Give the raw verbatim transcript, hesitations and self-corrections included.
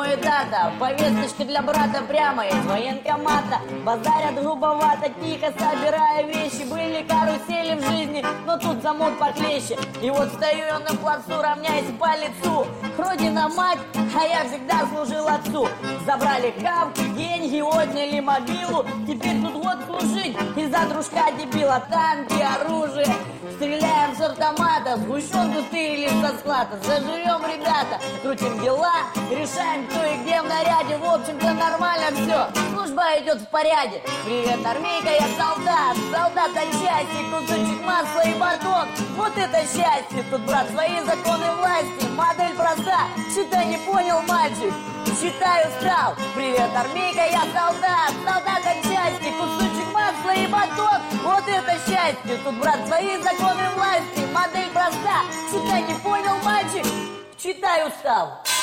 и дата. Повесточка для брата прямо из военкомата. Базарят грубовато, тихо собирая вещи. Были карусели в жизни, но тут замок похлеще. И вот стою я на плацу, равняясь по лицу. Родина мать, а я всегда служил отцу. Забрали хавки, деньги, отняли мобилу. Теперь тут год служить из-за дружка дебила. Танки, оружие, стреляем с автомата. Сгущенку стырили со склада. Заживем, ребята, крутим дела, решаем кто и где в наряде. В общем-то нормально все, служба идет в порядке. Привет, армейка, я солдат. Солдат отчасти, кусочек масла и батон. Вот это счастье, тут, брат, свои законы власти. Модель проста, считай, не понял, мальчик. Считай, устал. Привет, армейка, я солдат. Солдат отчасти, кусочек масла и батон. Вот это счастье, тут, брат, свои законы власти. Модель проста, считай, не понял, мальчик. Считай, устал.